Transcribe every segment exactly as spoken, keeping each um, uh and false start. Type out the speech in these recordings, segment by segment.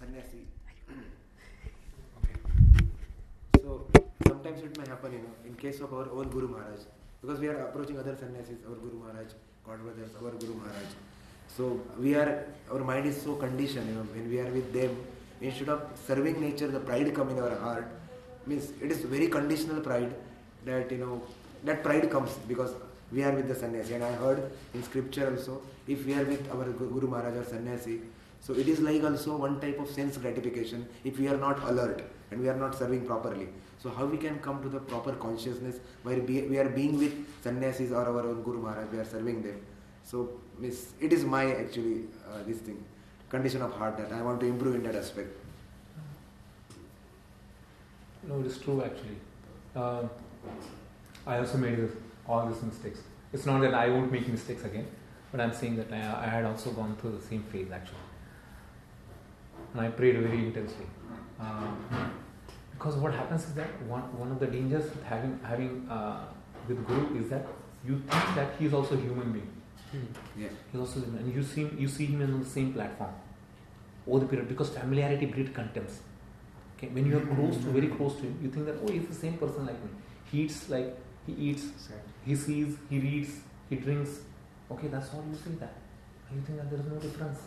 sannyasi. So sometimes it may happen, you know, in case of our own Guru Maharaj, because we are approaching other sannyasis, our Guru Maharaj, God brothers, our Guru Maharaj. So we are, our mind is so conditioned, you know, when we are with them, instead of serving nature, the pride come in our heart. Means it is very conditional pride that, you know, that pride comes because we are with the sannyasi. And I heard in scripture also, if we are with our Guru Maharaj or sannyasi, so it is like also one type of sense gratification if we are not alert and we are not serving properly. So how we can come to the proper consciousness where we are being with sannyasis or our own Guru Maharaj, we are serving them. So miss, it is my actually uh, this thing, condition of heart that I want to improve in that aspect. No, it is true actually. Uh, I also made this, all these mistakes. It's not that I won't make mistakes again, but I'm saying that I, I had also gone through the same phase actually. And I prayed very intensely. Uh, because what happens is that one, one of the dangers with having having uh, with Guru is that you think that he is also a human being. Hmm. Yeah. He's also human, and you see you see him on the same platform over the period, because familiarity breeds contempt. Okay, when you are close to, very close to him, you think that, oh, he's the same person like me. He eats like he eats, he sees, he reads, he drinks. Okay, that's all you see that. And you think that there is no difference.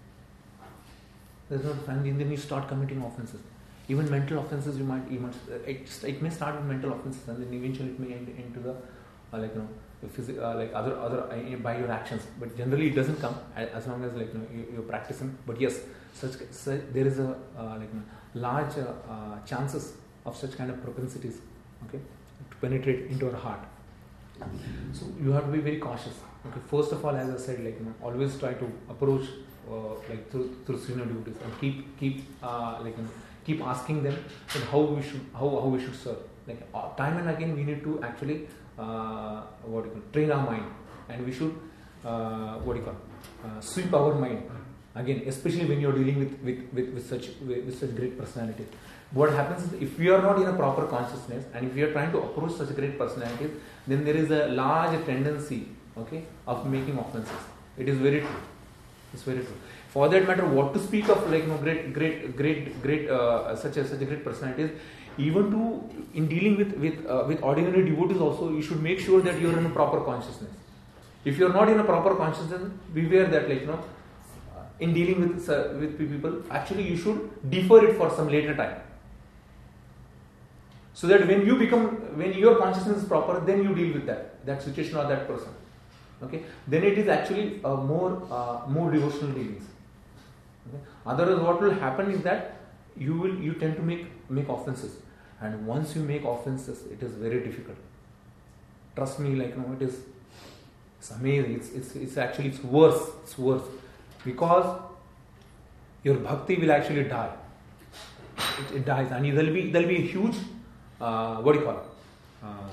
There is no difference. And then you start committing offenses. Even mental offenses, you might, you might it, it may start with mental offenses, and then eventually it may end into the uh, like you know, the phys- uh, like other other uh, by your actions. But generally, it doesn't come as long as like you know, you, you're practicing. But yes, such, such there is a uh, like you know, large uh, uh, chances of such kind of propensities, okay, to penetrate into our heart. So you have to be very cautious. Okay, first of all, as I said, like you know, always try to approach uh, like through through senior devotees and keep keep uh, like you know, keep asking them that how we should how, how we should serve. Like uh, time and again, we need to actually uh, what do you call train our mind, and we should uh, what do you call uh, sweep our mind again, especially when you're dealing with with, with, with such with, with such great personalities. What happens is, if we are not in a proper consciousness and if we are trying to approach such great personalities, then there is a large tendency, okay, of making offenses. It is very true. It's very true. For that matter, what to speak of like you know, great, great, great, great, uh, such a such a great personalities. Even to in dealing with with uh, with ordinary devotees also, you should make sure that you are in a proper consciousness. If you are not in a proper consciousness, beware that like you know, in dealing with uh, with people, actually you should defer it for some later time. So that when you become, when your consciousness is proper, then you deal with that, that situation or that person. Okay, then it is actually uh, more uh, more devotional dealings. Okay? Otherwise, what will happen is that you will you tend to make make offenses, and once you make offenses, it is very difficult. Trust me, like you know, it is it's amazing. It's it's it's actually it's worse. It's worse because your bhakti will actually die. It, it dies, and there will be there will be a huge. Uh, what do you call it? Uh,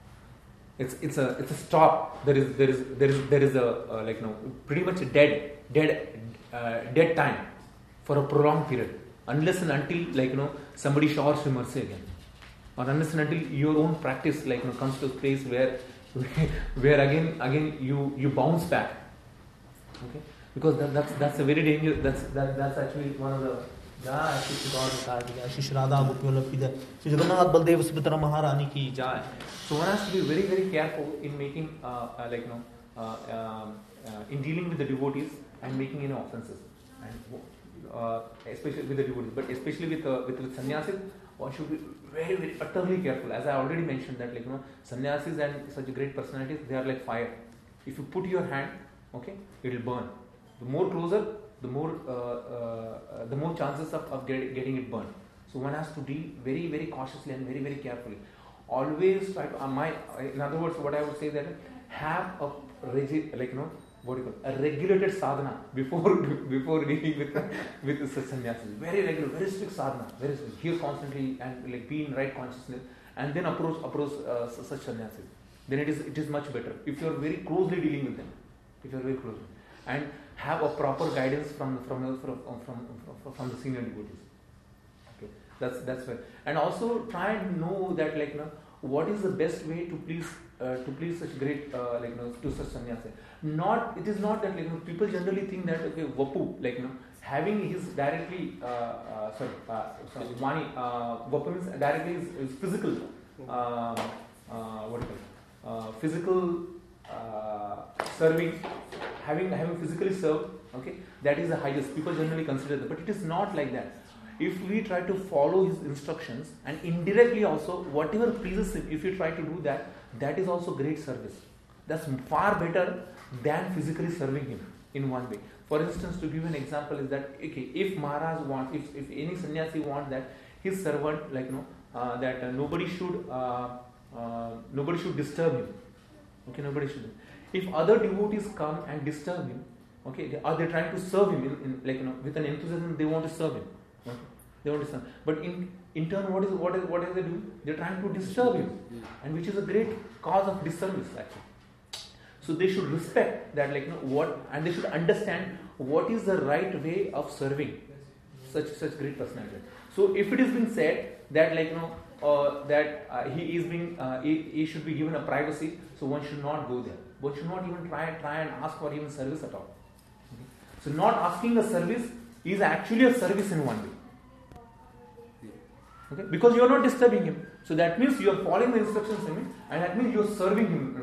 it's it's a it's a stop. There is there is there is there is a uh, like you know pretty much a dead dead uh, dead time for a prolonged period, unless and until like you know somebody showers you mercy again, or unless and until your own practice like you know comes to a place where where again again you you bounce back. Okay, because that, that's that's a very dangerous. That's that, that's actually one of the. जय श्री गौर श्री राधा गोपीवल्लभ श्री जगन्नाथ बलदेव सुभद्रा महारानी की जय. So one has to be very very careful in making uh, uh, like you know uh, uh, uh, in dealing with the devotees and making any offenses, and uh, especially with the devotees, but especially with uh, with, with sannyasis, one should be very very utterly careful. As I already mentioned that like you know sannyasis and such great personalities, they are like fire. If you put your hand, okay, it will burn. The more closer, the more uh, uh, the more chances of, of get, getting it burned. So one has to deal very very cautiously and very very carefully. Always try to uh, my in other words, what I would say that have a regi- like you know what do you call it? A regulated sadhana before before dealing with with such sannyasis. Very regular, very strict sadhana, very strict. Hear constantly and like be in right consciousness, and then approach approach uh, such sannyasis. Then it is it is much better if you are very closely dealing with them. If you are very closely and have a proper guidance from from from from, from, from the senior devotees. Okay, that's that's where. And also try and know that like you know what is the best way to please uh, to please such great uh, like you know to such sannyasi. Not it is not that like you know people generally think that okay Vapu like you know having his directly, uh, uh, sorry, uh, sorry, Vani, uh, Vapa means directly is, is physical, uh, uh, what do you call it? Uh, physical uh, serving, having having physically served, okay, that is the highest. People generally consider that, but it is not like that. If we try to follow his instructions and indirectly also whatever pleases him, if you try to do that, that is also great service. That's far better than physically serving him in one way. For instance, to give you an example is that, okay, if Maharaj wants, if, if any sannyasi wants that his servant, like, you know, uh, that uh, nobody should, uh, uh, nobody should disturb him. Okay, nobody should. If other devotees come and disturb him, okay, they, or they're trying to serve him in, in, like, you know, with an enthusiasm, they want to serve him. Okay? They want to serve. But in in turn, what is what is what is they do? They're trying to disturb him, and which is a great cause of disservice actually. So they should respect that, like, you know, what, and they should understand what is the right way of serving such such great personality. So if it has been said that, like, you know, uh, that uh, he is being uh, he, he should be given a privacy, so one should not go there. One should not even try try and ask for even service at all. Okay? So not asking a service is actually a service in one way. Okay? Because you are not disturbing him. So that means you are following the instructions in him, and that means you are serving him.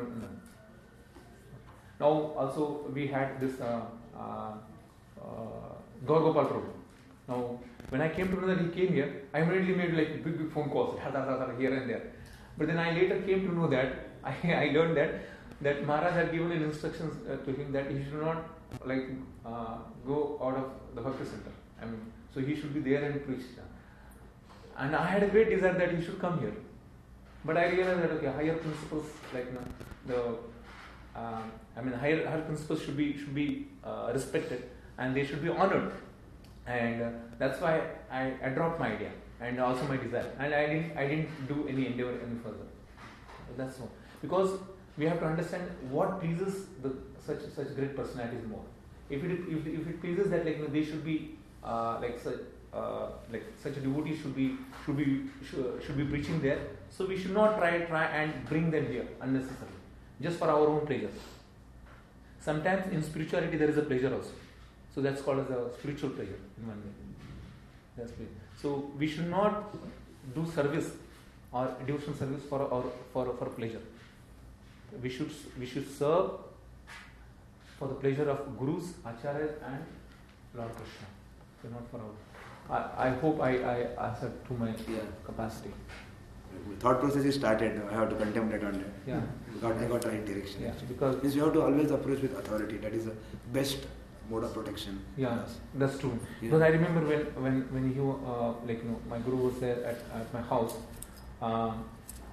Now also we had this uh, uh, uh, Gaur Gopal Prabhu. Now when I came to know that he came here, I immediately made like big big phone calls here and there. But then I later came to know that I, I learned that that Maharaj had given instructions uh, to him that he should not like uh, go out of the Bhakti center. I mean, so he should be there and preach. And I had a great desire that he should come here. But I realized that okay, higher principles like you know, the uh, I mean higher higher principles should be should be uh, respected and they should be honored. And uh, that's why I, I dropped my idea and also my desire. And I didn't I didn't do any endeavor any further. That's all. Because we have to understand what pleases the such such great personalities more. If it if, if it pleases that like you know, they should be uh, like such uh, like such a devotee should be should be should, should be preaching there. So we should not try try and bring them here unnecessarily, just for our own pleasure. Sometimes in spirituality there is a pleasure also. So that's called as a spiritual pleasure in one way. That's pleasure. So we should not do service or devotional service for or for for pleasure. We should we should serve for the pleasure of gurus, acharyas, and Lord Krishna. So not for our. I, I hope I, I answered to my yeah. capacity. Thought process is started. I have to contemplate on that. Yeah. Got, I got right direction. Yeah. Because means you have to always approach with authority. That is the best mode of protection. Yeah, that's true. Yeah. Because I remember when when when you uh, like you know my guru was there at, at my house. Um,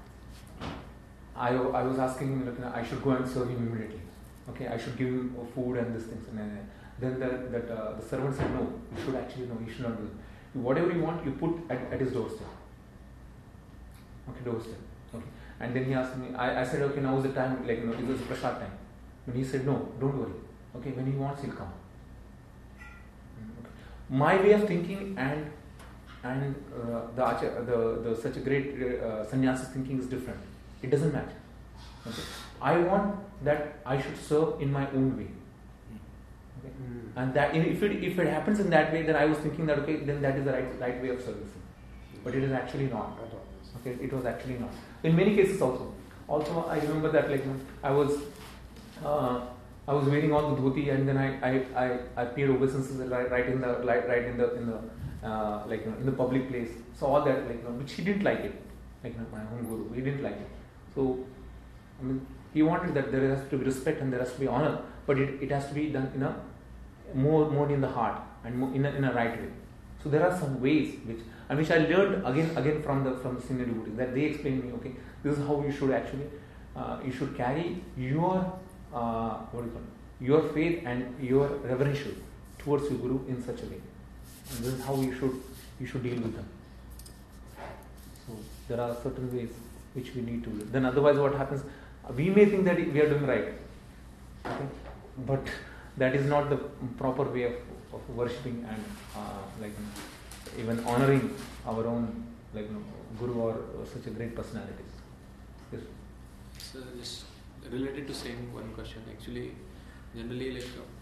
I I was asking him like you know, I should go and serve him immediately. Okay, I should give him food and these things. And then, then the that uh, the servant said no. You should actually no. You should not do it. Whatever you want, you put at, at his doorstep. Okay, doorstep. Okay. And then he asked me. I, I said okay. Now is the time. Like you know, it was prasad time. And he said no. Don't worry. Okay, when he wants, he'll come. Okay. My way of thinking and and uh, the, achar, the the such a great uh, sannyasi's thinking is different. It doesn't match. Okay. I want that I should serve in my own way. Okay. Mm. And that if it if it happens in that way, then I was thinking that okay, then that is the right right way of servicing. But it is actually not. Okay, it was actually not. In many cases also. Also, I remember that like I was. Uh, I was wearing all the dhoti, and then I I, I, I paid obeisances right, right in the right, right in the in the uh, like you know, in the public place. So all that like you know, which he didn't like it, like you know, my home guru, he didn't like it. So I mean, he wanted that there has to be respect and there has to be honor, but it, it has to be done in a more more in the heart and more in a, in a right way. So there are some ways which and which I learned again again from the from the senior devotees that they explained me. Okay, this is how you should actually uh, you should carry your Uh, what do you call it? Your faith and your reverential towards your guru in such a way. And this is how you should you should deal with them. So there are certain ways which we need to do. Then otherwise what happens? We may think that we are doing right. Okay? But that is not the proper way of, of worshipping and uh, like you know, even honoring our own like you know, guru or, or such a great personalities. Yes. So this related to same one question, actually, generally like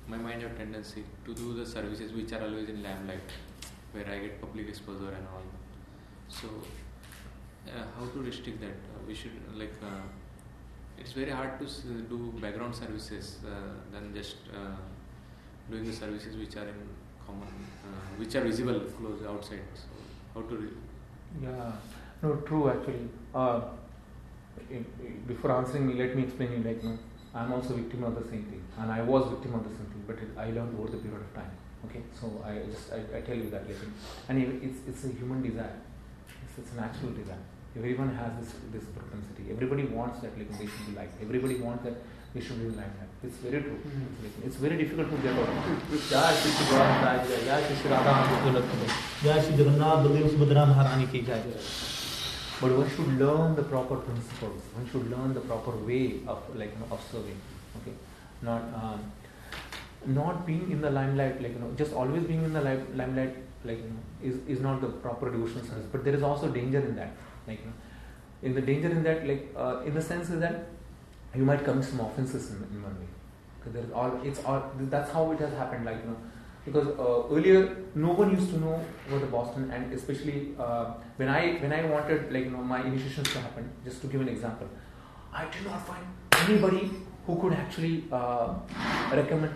my mind have tendency to do the services which are always in limelight, where I get public exposure and all. So uh, how to restrict that? Uh, we should like uh, it's very hard to s- do background services uh, than just uh, doing the services which are in common, uh, which are visible close outside. So how to re- Yeah, no, true actually. Uh, in, in- before answering me, let me explain you. Like, no, I'm also victim of the same thing, and I was victim of the same thing, but it, I learned over the period of time. Okay, so I just I, I tell you that, like, and it- it's it's a human desire. It's, it's a natural desire. Everyone has this this propensity. Everybody wants that, like, they should be liked. Everybody wants that they should be like that. It's very true. Mhm. It's, like, it's very difficult to get out of it. Jai Shri Shri Gaura Maharaj Jai, Jai Shri Shri Radha Maharaj Jai. जय श्री जगन्नाथ बलदेव सुभद्रा महारानी की जय। But one should learn the proper principles. One should learn the proper way of, like, you know, of serving. Okay, not um, not being in the limelight, like, you know, just always being in the li- limelight, like, you know, is is not the proper devotional service. But there is also danger in that. Like, you know, in the danger in that, like, uh, in the sense is that you might commit some offenses in, in one way. Because there is all it's all that's how it has happened. Like, you know. Because uh, earlier no one used to know about the Boston, and especially uh, when I when I wanted, like, you know, my initiations to happen. Just to give an example, I did not find anybody who could actually uh, recommend.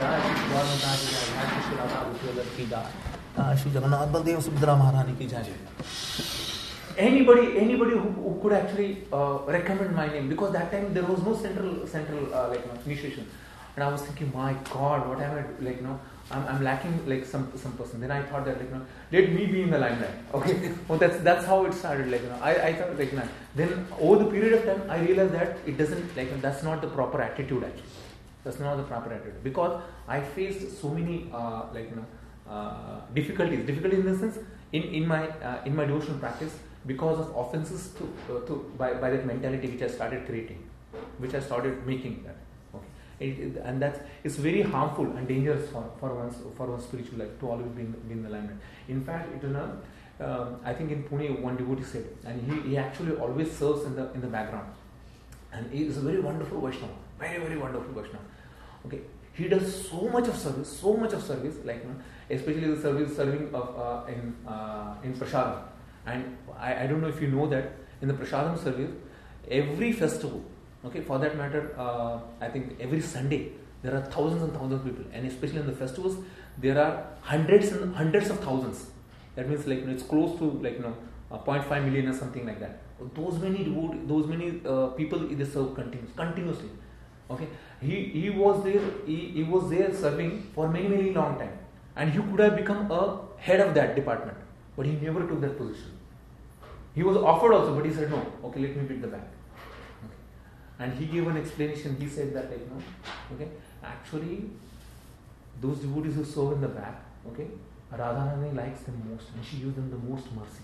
Shri Jagannath Baldev Subhadra महारानी की जय। Anybody, anybody who, who could actually uh, recommend my name, because that time there was no central central uh, like, you know, initiation, and I was thinking, my God, what am I, like, you know, I'm, I'm lacking, like, some some person. Then I thought that, like, you know, let me be in the limelight. Okay, well, that's that's how it started. Like, you know, I, I thought, like, you know, then over the period of time, I realized that it doesn't, like, that's not the proper attitude actually. That's not the proper attitude, because I faced so many uh, like, you know, uh, difficulties. Difficulties in the sense in in my uh, in my devotional practice, because of offenses to uh, to by by that mentality which I started creating, which I started making that. It, it, and that's it's very harmful and dangerous for, for one's for one's spiritual life to always be in, be in the limelight. In fact, it, you know, um, I think in Pune one devotee said, and he, he actually always serves in the in the background, and he is a very wonderful Vaishnava, very very wonderful Vaishnava. Okay, he does so much of service, so much of service, like, you know, especially the service serving of uh, in uh, in Prasadam. And I, I don't know if you know that in the Prasadam service, every festival. Okay, for that matter, uh, I think every Sunday there are thousands and thousands of people, and especially in the festivals, there are hundreds and hundreds of thousands. That means, like, you know, it's close to, like, you know, uh, zero point five million or something like that. Those many devote, those many uh, people they serve continuous, continuously. Okay, he he was there, he, he was there serving for many many long time, and he could have become a head of that department, but he never took that position. He was offered also, but he said no. Okay, let me pick the bag. And he gave an explanation. He said that, like, no, okay, actually, those devotees who serve in the back, okay, Radharani likes them most, and she gives them the most mercy,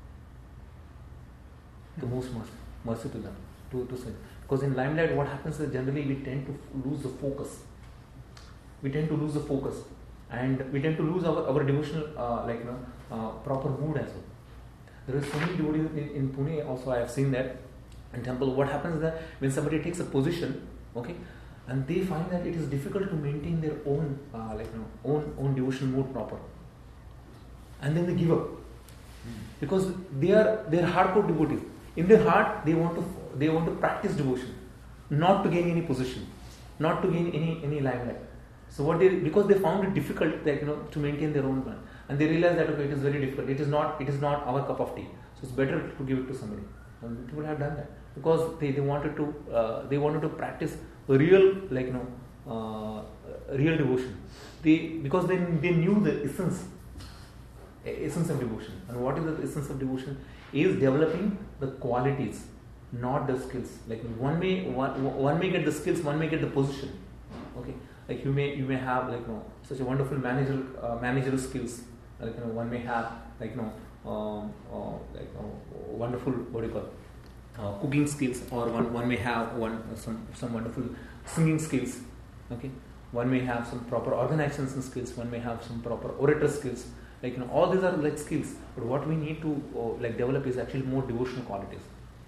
the most mercy, mercy to them, to to serve. Because in limelight, what happens is generally we tend to lose the focus. We tend to lose the focus, and we tend to lose our our devotional, uh, like, you know, uh, proper mood as well. There are so many devotees in, in Pune. Also, I have seen that. In temple, what happens is that when somebody takes a position, okay, and they find that it is difficult to maintain their own, uh, like, you know, own own devotional mood proper, and then they give up, because they are they are hardcore devotees. In their heart, they want to they want to practice devotion, not to gain any position, not to gain any any limelight. So what they, because they found it difficult, like, you know, to maintain their own plan, and they realize that, okay, it is very difficult. It is not it is not our cup of tea. So it's better to give it to somebody. And people have done that because they, they wanted to uh, they wanted to practice real, like, you know, uh, real devotion. They because they they knew the essence essence of devotion. And what is the essence of devotion? Is developing the qualities, not the skills. Like, one may one, one may get the skills, one may get the position. Okay, like you may you may have, like, you know, such a wonderful managerial uh, managerial skills. Like, you know, one may have, like, you know. Um, uh, like uh, wonderful, what do you call, uh, cooking skills, or one, one may have one uh, some some wonderful singing skills. Okay, one may have some proper organization skills. One may have some proper orator skills. Like, you know, all these are like skills. But what we need to uh, like develop is actually more devotional qualities,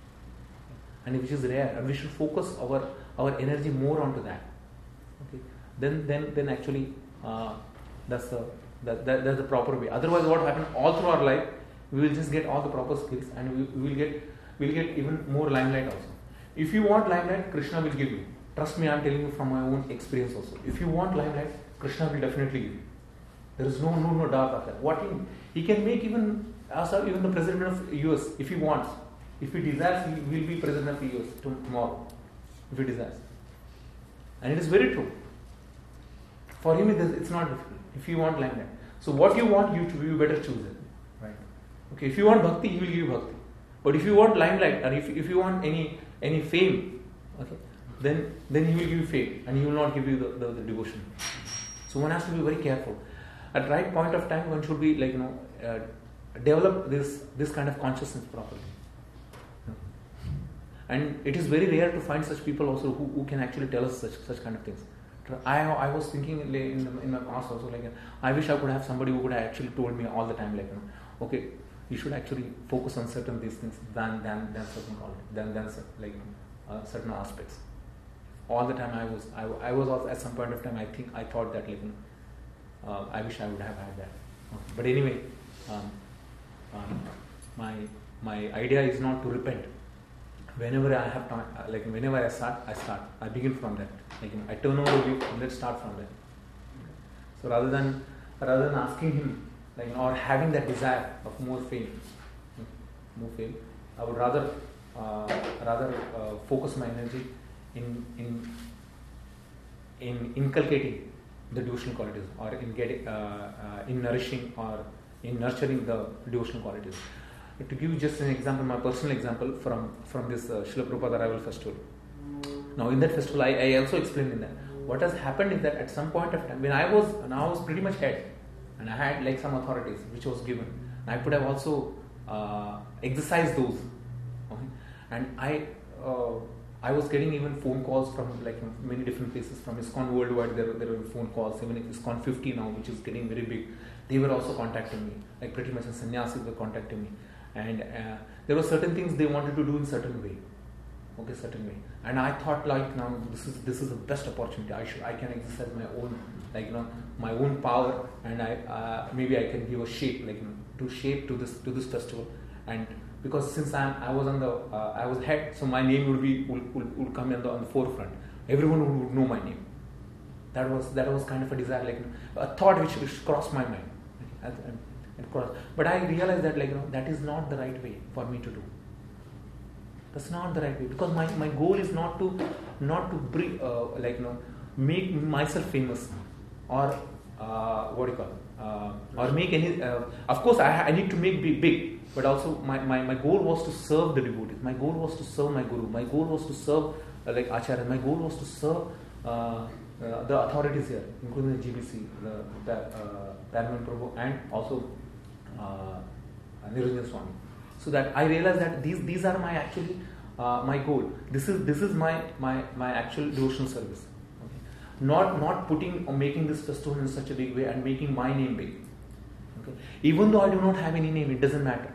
and which is rare. And we should focus our our energy more onto that. Okay, then then then actually uh, that's the that, that, that's the proper way. Otherwise, what happens all through our life, we will just get all the proper skills, and we, we will get we'll get even more limelight also. If you want limelight, Krishna will give you. Trust me, I am telling you from my own experience also. If you want limelight, Krishna will definitely give you. There is no no no doubt of that. What he, he can make even us even the president of U S if he wants. If he desires, he will be president of U S tomorrow. If he desires, and it is very true. For him, it is, it's not difficult. If you want limelight, so what you want, you to, you better choose it, right? Okay. If you want bhakti, he will give you bhakti. But if you want limelight, or if if you want any any fame, okay, then then he will give you fame, and he will not give you the, the, the devotion. So one has to be very careful. At right point of time, one should be like you know uh, develop this this kind of consciousness properly. And it is very rare to find such people also who, who can actually tell us such such kind of things. I I was thinking in, in my past also like I wish I could have somebody who could have actually told me all the time like you know, okay, you should actually focus on certain these things than than than certain than than like uh, certain aspects. All the time I was I, I was also at some point of time I think I thought that like uh, I wish I would have had that. Okay. But anyway, um, um, my my idea is not to repent. Whenever I have time, like whenever I start, I start. I begin from that. Like I turn over the leaf, let's start from that. So rather than rather than asking him, like or having that desire of more fame, more fame, I would rather uh, rather uh, focus my energy in in in inculcating the devotional qualities, or in getting uh, uh, in nourishing or in nurturing the devotional qualities. To give just an example, my personal example from, from this uh, Srila Prabhupada Arrival Festival. Now in that festival, I, I also explained in that. What has happened is that at some point of time, when I was, when I was pretty much head, and I had like some authorities which was given, and I could have also uh, exercised those. Okay? And I uh, I was getting even phone calls from like many different places, from ISKCON worldwide. There, there were phone calls, even ISKCON fifty now, which is getting very big. They were also contacting me, like pretty much the sannyasis were contacting me. And uh, there were certain things they wanted to do in certain way, okay, certain way. And I thought like now this is this is the best opportunity. I should I can exercise my own like you know my own power, and I uh, maybe I can give a shape like you know, to shape to this to this festival. And because since I I was on the uh, I was head, so my name would be would, would, would come on the on the forefront. Everyone would know my name. That was that was kind of a desire, like you know, a thought which, which crossed my mind. And, and, But I realized that like you know that is not the right way for me to do. That's not the right way, because my, my goal is not to not to bring uh, like you know make myself famous, or uh, what do you call it? Uh, or make any. Uh, of course, I, I need to make big, big, but also my, my, my goal was to serve the devotees. My goal was to serve my guru. My goal was to serve uh, like Acharya. My goal was to serve uh, uh, the authorities here, including the G B C, the, the uh, Paramount Prabhu, and also. Uh, Niranjan Swami. So that I realized that these these are my actually uh, my goal. This is this is my my my actual devotional service. Okay. Not not putting or making this festival in such a big way and making my name big. Okay. Even though I do not have any name, it doesn't matter.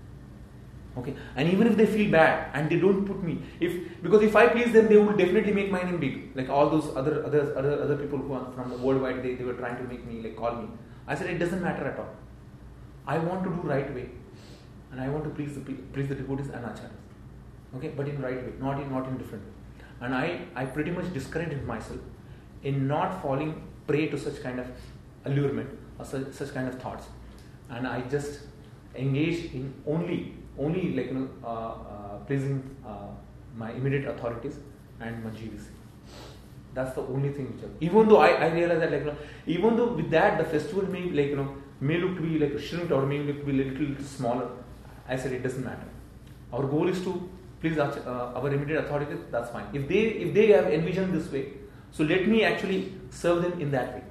Okay. And even if they feel bad and they don't put me, if because if I please them, they will definitely make my name big. Like all those other other other other people who are from the worldwide, they, they were trying to make me like call me. I said it doesn't matter at all. I want to do right way, and I want to please the please the devotees and acharyas, okay, but in right way, not in not in different way. And I, I pretty much discouraged myself in not falling prey to such kind of allurement or such, such kind of thoughts, and I just engaged in only only like you know uh, uh, pleasing uh, my immediate authorities and my G V C. That's the only thing which I, even though I, I realized that like you know, even though with that the festival may like you know may look to be like shrinked or may look to be a little, little smaller, I said it doesn't matter. Our goal is to please our, uh, our immediate authorities. That's fine. If they if they have envisioned this way, so let me actually serve them in that way.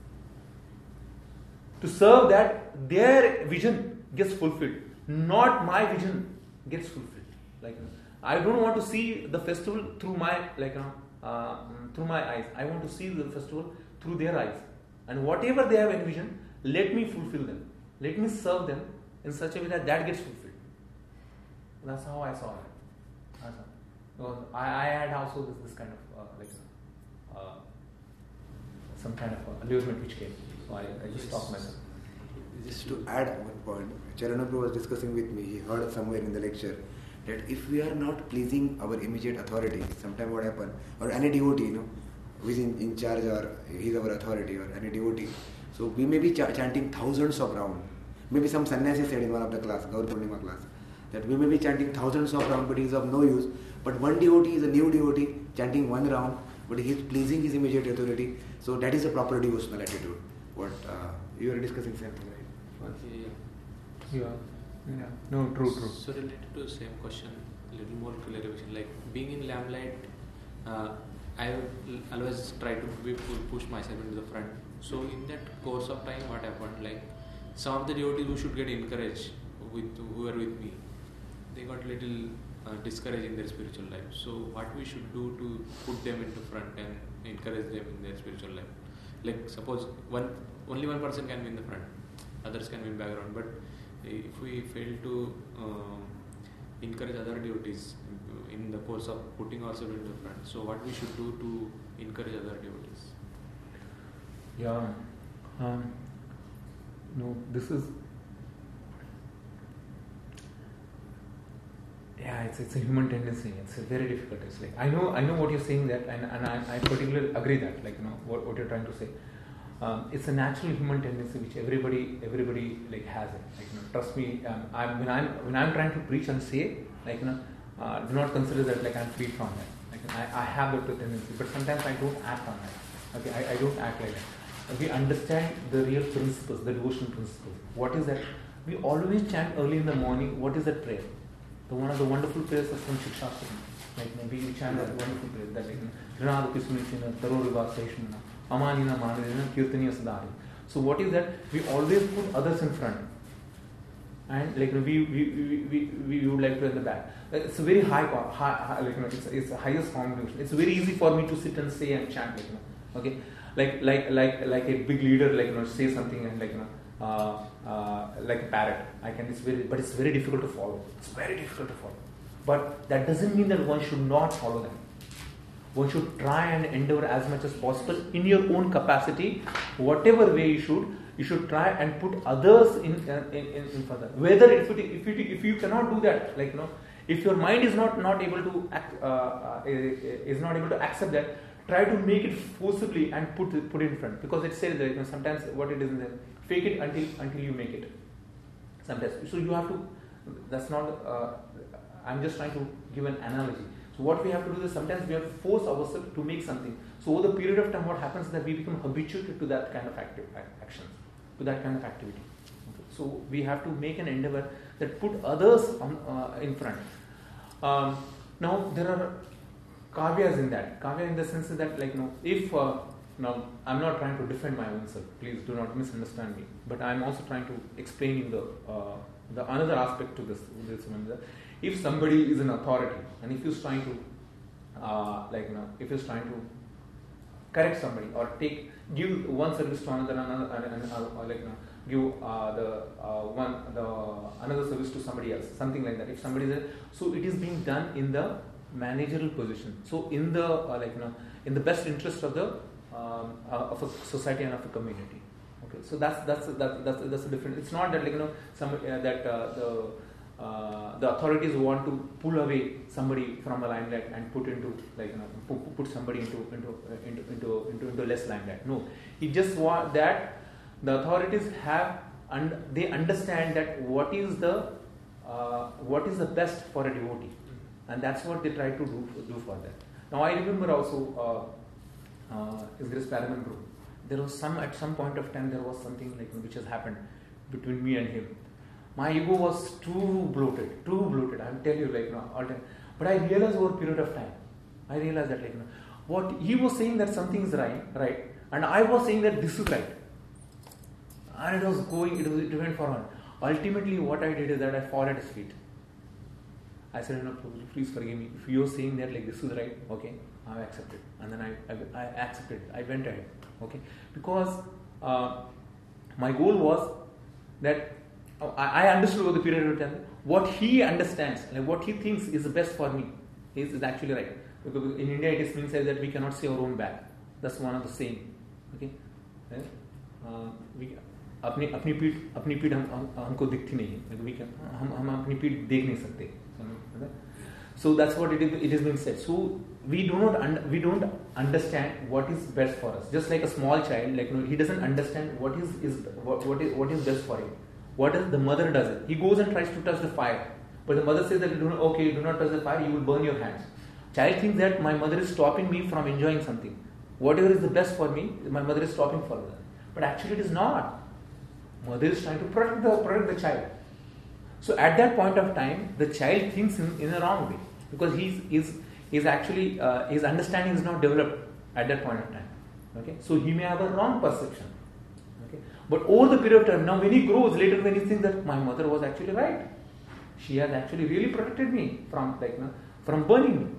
To serve that their vision gets fulfilled, not my vision gets fulfilled. Like you know, I don't want to see the festival through my like you know, uh, through my eyes. I want to see the festival through their eyes, and whatever they have envisioned, let me fulfill them. Let me serve them in such a way that that gets fulfilled. That's how I saw it. That's how. I, I had also this, this kind of uh, like uh, some kind of allurement which came. So I, I just stopped myself. Just to add one point, Charanapur was discussing with me, he heard somewhere in the lecture that if we are not pleasing our immediate authority, sometime what happen, or any devotee, you know, who is in, in charge or he is our authority or any devotee, so we may be ch- chanting thousands of rounds. Maybe some sannyasi said in one of the class, Gaur Purnima class, that we may be chanting thousands of rounds but he is of no use. But one devotee is a new devotee chanting one round but he is pleasing his immediate authority. So that is a proper devotional attitude. What uh, you are discussing something, right? Okay, Yeah. Yeah. No, true, true. So related to the same question, a little more clarification. Like being in Lamplight, uh, I will always try to be push myself into the front. So in that course of time, what happened? Like some of the devotees who should get encouraged with who are with me, they got little uh, discouraged in their spiritual life. So what we should do to put them into front and encourage them in their spiritual life? Like suppose one only one person can be in the front, others can be in background, but if we fail to uh, encourage other devotees in the course of putting ourselves in the front, so what we should do to encourage other devotees? Yeah. Um, no, this is. Yeah, it's it's a human tendency. It's a very difficult. It's like I know I know what you're saying that, and, and I, I particularly agree that, like, you know what, what you're trying to say. Um, it's a natural human tendency which everybody everybody like has it. Like, you know, trust me. Um, I'm, when I'm when I'm trying to preach and say, like, you know, uh, do not consider that like I'm free from that. Like I, I have that tendency, but sometimes I don't act on that. Okay, I, I don't act like that. We understand the real principles, the devotional principles. What is that? We always chant early in the morning. What is that prayer? The one of the wonderful prayers is from Shikshastra. Like, you know, we chant that wonderful prayer that, like, Rinada Pisminichina, Taroriva Seshmina, Amanina Manadina, Kirtaniya Sadari. So what is that? We always put others in front. And like, you know, we, we, we, we, we would like to at the back. It's a very high, high, high like, you know, it's, it's the highest form of devotion. It's very easy for me to sit and say and chant, like, you know, okay, like like like like a big leader, like, you know, say something and, like, you know, uh, uh, like a parrot. I can. It's very, but it's very difficult to follow. It's very difficult to follow. But that doesn't mean that one should not follow them. One should try and endeavor as much as possible in your own capacity, whatever way you should. You should try and put others in in, in, in further. Whether if it, if it, if you cannot do that, like, you know, if your mind is not not able to act, uh, uh, is not able to accept that, try to make it forcibly and put put it in front, because it says that, you know, sometimes what it is in there, fake it until until you make it. Sometimes, so you have to. That's not. Uh, I'm just trying to give an analogy. So what we have to do is sometimes we have to force ourselves to make something. So over the period of time, what happens is that we become habituated to that kind of active actions, to that kind of activity. Okay. So we have to make an endeavor that put others on, uh, in front. Um, now there are kavyas in that. Kavya in the sense that, like, you know, if uh, now I'm not trying to defend my own self. Please do not misunderstand me. But I'm also trying to explain the uh, the another aspect to this. this one, that if somebody is an authority and if he's trying to uh, like, you know, if he's trying to correct somebody or take give one service to another, another, another or like, you know, give uh, the uh, one the another service to somebody else, something like that. If somebody is, so it is being done in the managerial position. So in the uh, like, you know, in the best interest of the um, uh, of a society and of a community. Okay, so that's that's that, that's that's a different. It's not that, like, you know, some uh, that uh, the uh, the authorities want to pull away somebody from the limelight and put into, like, you know, put, put somebody into into, uh, into into into into less limelight. No, he just want that the authorities have and they understand that what is the uh, what is the best for a devotee, and that's what they try to do do for that. Now I remember also uh, uh, is this Paraman group. There was some at some point of time there was something, like, which has happened between me and him. My ego was too bloated, too bloated. I'll tell you, like, you know, all time. But I realized over a period of time, I realized that, like, you know, what he was saying that something is right, right, and I was saying that this is right, and it was going, it was it went forward. Ultimately, what I did is that I fell at his feet. I said, you know, please forgive me. If you're saying that, like, this is right, okay, I accept it, and then I I, I accepted it. I went ahead, okay, because uh, my goal was that. I understood over the period of time what he understands, like what he thinks is the best for me is, is actually right. Because in India it is being said that we cannot see our own back. That's one of the saying. Okay, uh, we अपनी अपनी पीठ अपनी पीठ हम, हम हमको दिखती नहीं है. We can, हम हम अपनी पीठ देख नहीं सकते. So that's what it is. It is being said. So we do not un- we don't understand what is best for us. Just like a small child, like you know, he doesn't understand what is is what, what is what is best for him. What is the mother does it? He goes and tries to touch the fire, but the mother says that do not, okay, do not touch the fire. You will burn your hands. Child thinks that my mother is stopping me from enjoying something. Whatever is the best for me, my mother is stopping for that. But actually, it is not. Mother is trying to protect the protect the child. So at that point of time, the child thinks in, in a wrong way because he's is is actually uh, his understanding is not developed at that point of time. Okay, so he may have a wrong perception. Okay, but over the period of time, now when he grows later, when he thinks that my mother was actually right, she has actually really protected me from like you know, from burning me.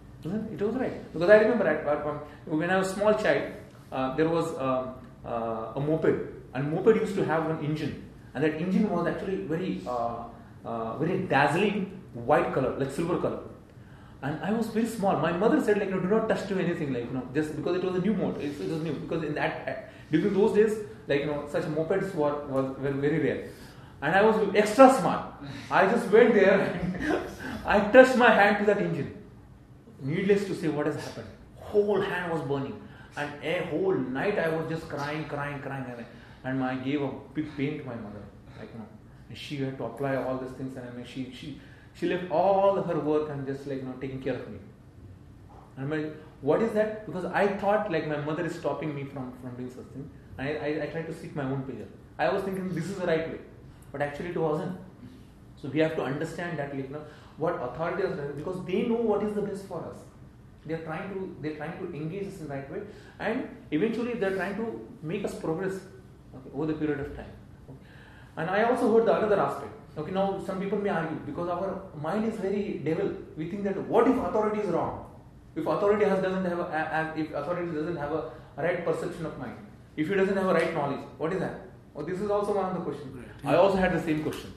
It was right because I remember at, at when I was a small child, uh, there was uh, uh, a moped, and moped used to have an engine, and that engine was actually very uh, uh, very dazzling white color, like silver color. And I was very small. My mother said, like, no, do not touch to anything, like, you know, just because it was a new motor. It, it was new because in that uh, during those days, like, you know, such mopeds were was very, very rare. And I was extra smart. I just went there and I touched my hand to that engine. Needless to say, what has happened? Whole hand was burning, and a whole night I was just crying, crying, crying, and, and I gave a big pain to my mother, like, you know, and she had to apply all these things, and I mean, she she. She left all her work and just like you know taking care of me. And I'm like, what is that? Because I thought like my mother is stopping me from, from doing such thing. And I, I, I tried to seek my own pleasure. I was thinking this is the right way, but actually it wasn't. So we have to understand that like you know what authorities are doing because they know what is the best for us. They are trying to they are trying to engage us in the right way, and eventually they are trying to make us progress okay, over the period of time. Okay. And I also heard the another aspect. Okay, now some people may argue because our mind is very devil. We think that what if authority is wrong? If authority has doesn't have a, a, if authority doesn't have a, a right perception of mind, if he doesn't have a right knowledge, what is that? Oh, this is also one of the questions. Right. I also had the same question.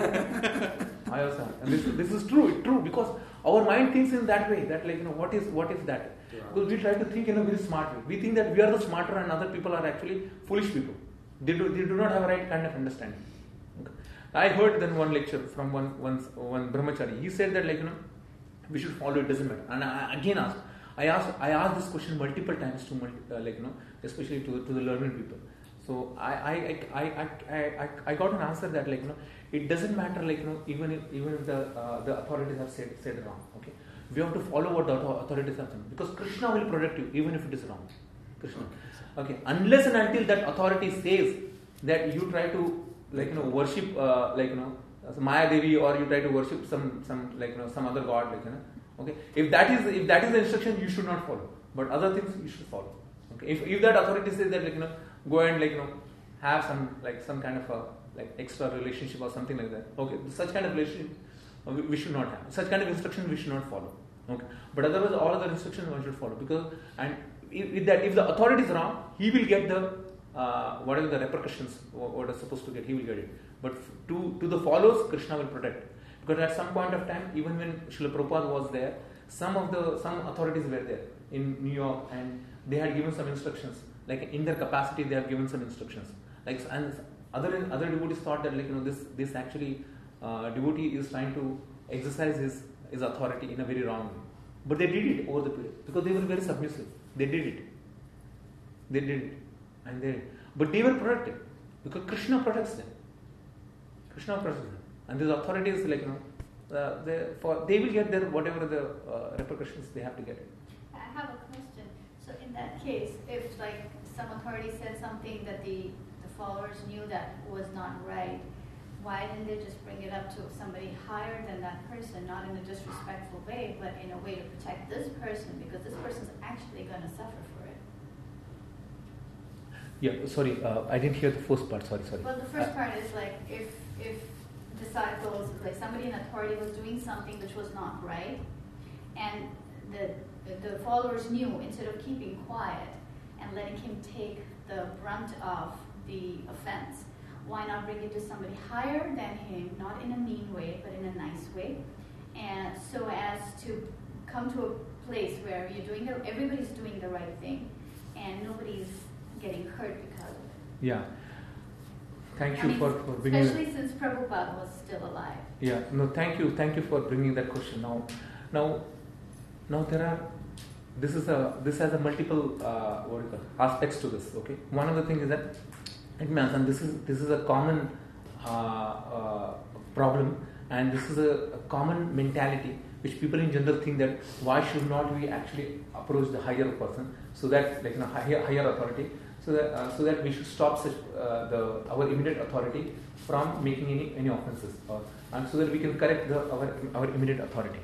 I also had, and this this is true, true because our mind thinks in that way that like you know what is what is that? Yeah. Because we try to think in a very smart way. We think that we are the smarter and other people are actually foolish people. They do they do not have a right kind of understanding. Okay. I heard then one lecture from one one one brahmachari. He said that like you know we should follow it doesn't matter. And I again asked, I asked I asked this question multiple times to multi, uh, like you know especially to to the learned people. So I I, I I I I got an answer that like you know it doesn't matter like you know even if even if the uh, the authorities have said said wrong. Okay, we have to follow what the authorities have said because Krishna will protect you even if it is wrong. Krishna. Okay, unless and until that authority says that you try to like you know worship uh, like you know Maya Devi or you try to worship some some like you know some other god like you know okay if that is if that is the instruction you should not follow but other things you should follow okay if if that authority says that like you know go and like you know have some like some kind of a like extra relationship or something like that okay such kind of relationship uh, we, we should not have such kind of instruction we should not follow okay but otherwise all other instructions one should follow because and if, if that if the authority is wrong he will get the Uh, whatever the repercussions what is supposed to get, he will get it. But to to the followers, Krishna will protect. Because at some point of time, even when Srila Prabhupada was there, some of the some authorities were there in New York, and they had given some instructions. Like in their capacity, they have given some instructions. Like and other other devotees thought that like you know this this actually uh, devotee is trying to exercise his his authority in a very wrong way. But they did it over the period because they were very submissive. They did it. They did it. And they, but they were protected because Krishna protects them. Krishna protects them, and these authorities, like you know, uh, they for they will get their whatever the uh, repercussions they have to get it. I have a question. So in that case, if like some authority said something that the the followers knew that was not right, why didn't they just bring it up to somebody higher than that person, not in a disrespectful way, but in a way to protect this person because this person is actually going to suffer for it? Yeah, sorry, uh, I didn't hear the first part. Sorry, sorry. Well, the first part is like if if disciples, like somebody in authority was doing something which was not right, and the the followers knew instead of keeping quiet and letting him take the brunt of the offense, why not bring it to somebody higher than him, not in a mean way, but in a nice way, and so as to come to a place where you're doing the, everybody's doing the right thing, and nobody's getting hurt because of it. Yeah. Thank I you mean, for, for bringing especially since Prabhupada was still alive. Yeah, no, thank you, thank you for bringing that question. Now, now, now there are. This is a this has a multiple uh, what do you call, aspects to this. Okay, one of the things is that it means, and this is this is a common uh, uh, problem, and this is a, a common mentality which people in general think that why should not we actually approach the higher person, so that like you know higher higher authority, so that uh, so that we should stop such uh, the our immediate authority from making any any offenses, or and so that we can correct the our our immediate authority.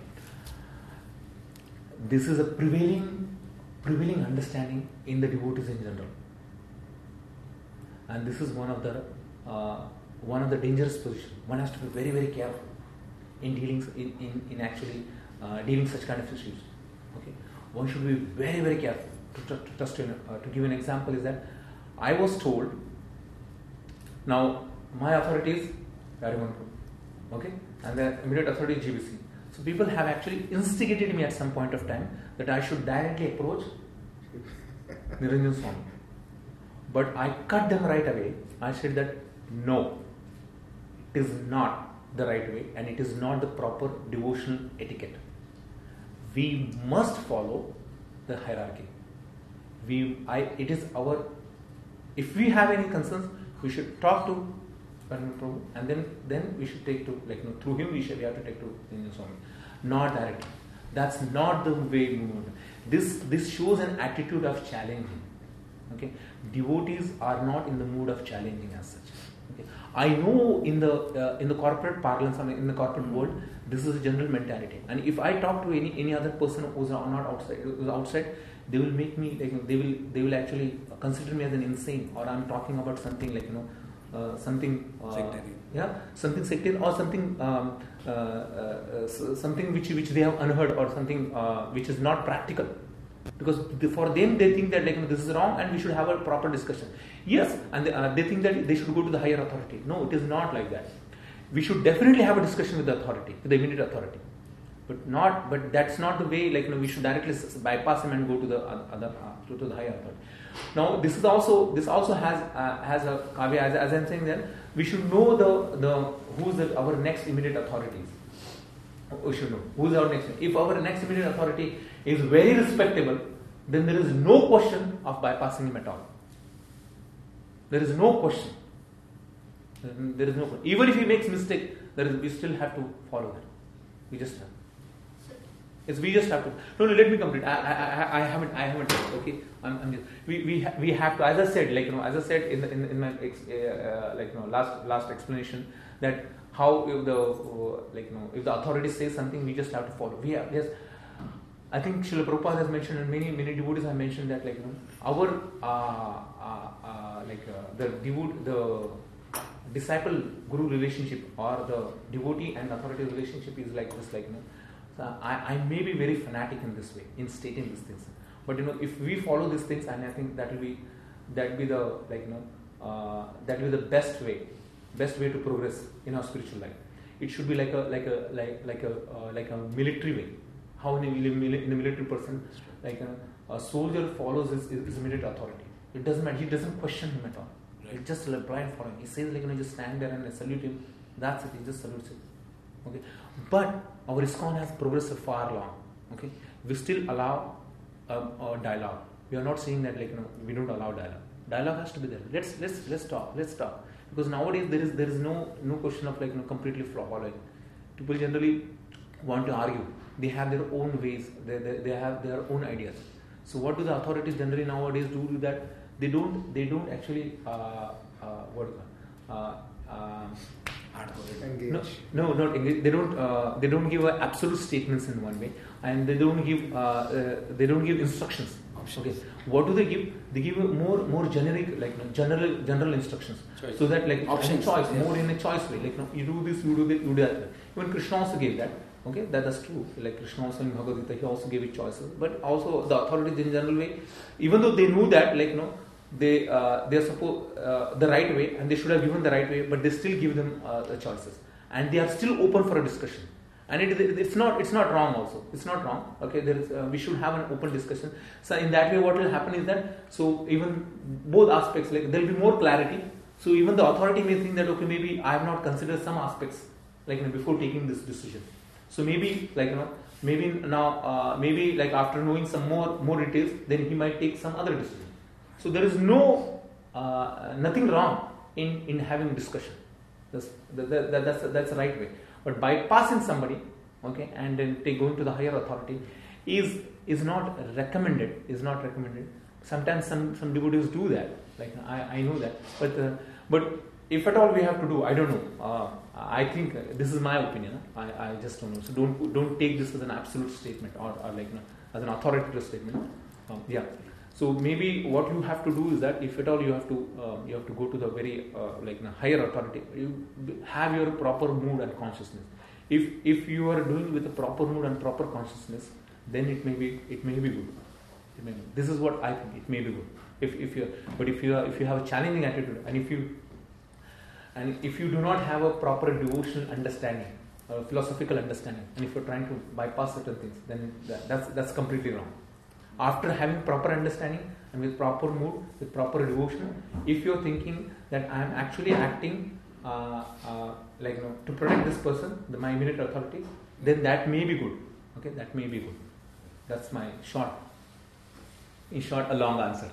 This is a prevailing prevailing understanding in the devotees in general, and this is one of the uh, one of the dangerous positions. One has to be very very careful in dealing in, in, in actually uh, dealing such kind of issues. Okay, one should be very very careful. To, to, to, trust in, uh, to give an example is that I was told, now my authority is Garimanpur, okay, and the immediate authority is G B C. So people have actually instigated me at some point of time that I should directly approach Niranjan Swami. But I cut them right away. I said that no, it is not the right way and it is not the proper devotional etiquette. We must follow the hierarchy. We, I, it is our, if we have any concerns, we should talk to Prabhu, and then, then we should take to, like, you know, through him we should we have to take to Niranjan Swami. Not directly. That's not the way we move. This this shows an attitude of challenging. Okay, devotees are not in the mood of challenging as such. Okay, I know in the uh, in the corporate parlance, I mean, in the corporate world, this is a general mentality. And if I talk to any any other person who's not outside, who's outside, they will make me like they will they will actually consider me as an insane, or I'm talking about something like you know. Uh, something uh, sectarian. Yeah, something sectarian, or something um, uh, uh, uh, something which which they have unheard, or something uh, which is not practical, because the, for them they think that like you know, this is wrong and we should have a proper discussion. Yes, and they, uh, they think that they should go to the higher authority. No, it is not like that. We should definitely have a discussion with the authority, with the immediate authority, but not. But that's not the way. Like you know, we should directly bypass him and go to the other uh, to, to the higher authority. Now, this is also this also has uh, has a caveat, as, as I'm saying that we should know the the who's the, our next immediate authorities. We should know who's our next. If our next immediate authority is very respectable, then there is no question of bypassing him at all. There is no question. There is no question. Even if he makes mistake, there is we still have to follow that. We just have. Yes, we just have to. No, no. Let me complete. I, I, I, I haven't. I haven't. Okay. I'm, I'm just. We, we, ha, we have to. As I said, like you know, as I said in the, in, in my ex, uh, like you know last last explanation, that how if the uh, like you know if the authority says something, we just have to follow. We have yes. I think Srila Prabhupada has mentioned, and many many devotees have mentioned that like you know our uh, uh, uh, like uh, the devote the disciple guru relationship, or the devotee and authority relationship is like this, like you know. So I, I may be very fanatic in this way, in stating these things. But you know, if we follow these things, and I think that will be that will be the like you know uh, that will be the best way, best way to progress in our spiritual life. It should be like a like a like like a uh, like a military way. How in a, in a military person, like a, a soldier follows his, his immediate authority. It doesn't matter. He doesn't question him at all. Right. He's just like blind following. He says like you know just stand there and salute him. That's it. He just salutes him. Okay, but our ISKCON has progressed far long. Okay, we still allow um, a dialogue. We are not saying that like you know we don't allow dialogue. Dialogue has to be there. Let's let's let's talk. Let's talk. Because nowadays there is there is no no question of like you know completely following. People generally want to argue. They have their own ways. They they, they have their own ideas. So what do the authorities generally nowadays do? Do that they don't they don't actually uh, uh, what uh, uh, No, no, not engage. They don't. Uh, they don't give uh, absolute statements in one way, and they don't give. Uh, uh, they don't give instructions. Okay. What do they give? They give more, more generic, like you know, general, general instructions. Choice. So that like options, choice, yes. More in a choice way. Like you know, you do this, you do that, you do that. Even Krishna also gave that. Okay, that is true. Like Krishna also in Bhagavad Gita, he also gave it choices. But also the authorities in general way, even though they knew that, like you know. They uh, they are supposed uh, the right way, and they should have given the right way, but they still give them uh, the choices, and they are still open for a discussion. and it, it, it's not it's not wrong also. It's not wrong. Okay, there is uh, we should have an open discussion. So in that way, what will happen is that so even both aspects, like there will be more clarity. So even the authority may think that okay, maybe I have not considered some aspects like you know, before taking this decision. So maybe like you know maybe now uh, maybe like after knowing some more more details, then he might take some other decision. So there is no uh, nothing wrong in in having discussion. That's that, that, that's that's the right way. But bypassing somebody, okay, and then take going to the higher authority is is not recommended. Is not recommended. Sometimes some some devotees do that. Like I, I know that, but uh, but if at all we have to do, I don't know. Uh, I think uh, this is my opinion. I, I just don't know. So don't don't take this as an absolute statement or, or like you know, as an authoritative statement. Um, yeah. So maybe what you have to do is that if at all you have to um, you have to go to the very uh, like you know, higher authority, you have your proper mood and consciousness. If if you are doing with a proper mood and proper consciousness, then it may be it may be good. It may be. This is what I think. It may be good. If if you but if you are, if you have a challenging attitude and if you and if you do not have a proper devotional understanding, or philosophical understanding, and if you are trying to bypass certain things, then that, that's that's completely wrong. After having proper understanding and with proper mood, with proper devotion, if you are thinking that I am actually acting uh, uh, like you know, to protect this person, the, my immediate authority, then that may be good. Okay, that may be good. That's my short, in short, a long answer.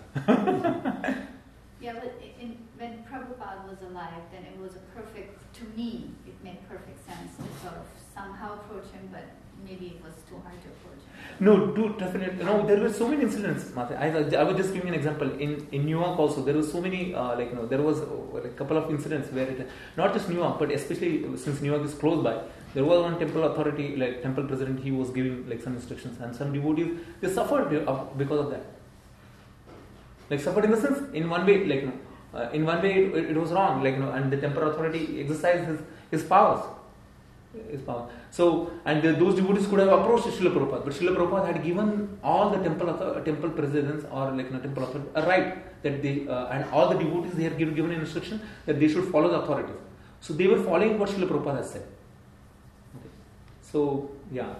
Yeah, but in, when Prabhupada was alive, then it was a perfect, to me, it made perfect sense to sort of somehow approach him, but maybe it was too hard to approach him. No, do definitely. No, there were so many incidents, Mate. I, I was just giving an example. In, in New York also, there were so many, uh, like, you know, there was uh, a couple of incidents where it, not just New York, but especially since New York is close by, there was one temple authority, like temple president, he was giving like some instructions, and some devotees, they suffered because of that. Like suffered in the sense, in one way, like, you know, uh, in one way it, it was wrong, like, you know, and the temple authority exercised his, his powers. His power. So, and the, those devotees could have approached Srila Prabhupada, but Srila Prabhupada had given all the temple author, temple presidents or like you know, temple authority a right that they, uh, and all the devotees they had given, given an instruction that they should follow the authorities. So they were following what Srila Prabhupada has said. Okay. So, yeah.